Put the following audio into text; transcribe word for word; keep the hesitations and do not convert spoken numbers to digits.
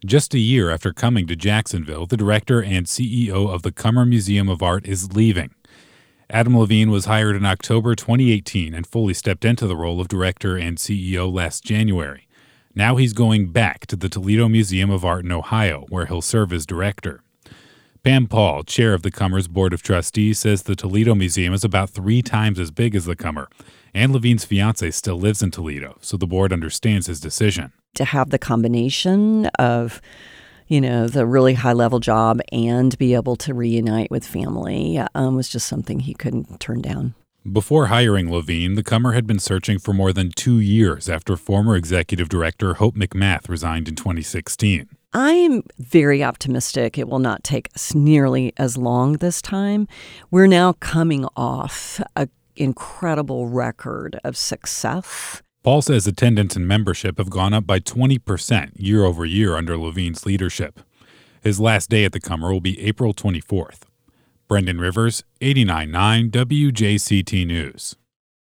Just a year after coming to Jacksonville, the director and C E O of the Cummer Museum of Art is leaving. Adam Levine was hired in October twenty eighteen and fully stepped into the role of director and C E O last January. Now he's going back to the Toledo Museum of Art in Ohio, where he'll serve as director. Pam Paul, chair of the Cummer's Board of Trustees, says the Toledo Museum is about three times as big as the Cummer, and Levine's fiancé still lives in Toledo, so the board understands his decision. To have the combination of, you know, the really high-level job and be able to reunite with family um, was just something he couldn't turn down. Before hiring Levine, the Cummer had been searching for more than two years after former executive director Hope McMath resigned in twenty sixteen. I'm very optimistic it will not take us nearly as long this time. We're now coming off an incredible record of success. Paul says attendance and membership have gone up by twenty percent year over year under Levine's leadership. His last day at the Cummer will be April twenty-fourth. Brendan Rivers, eighty-nine point nine W J C T News.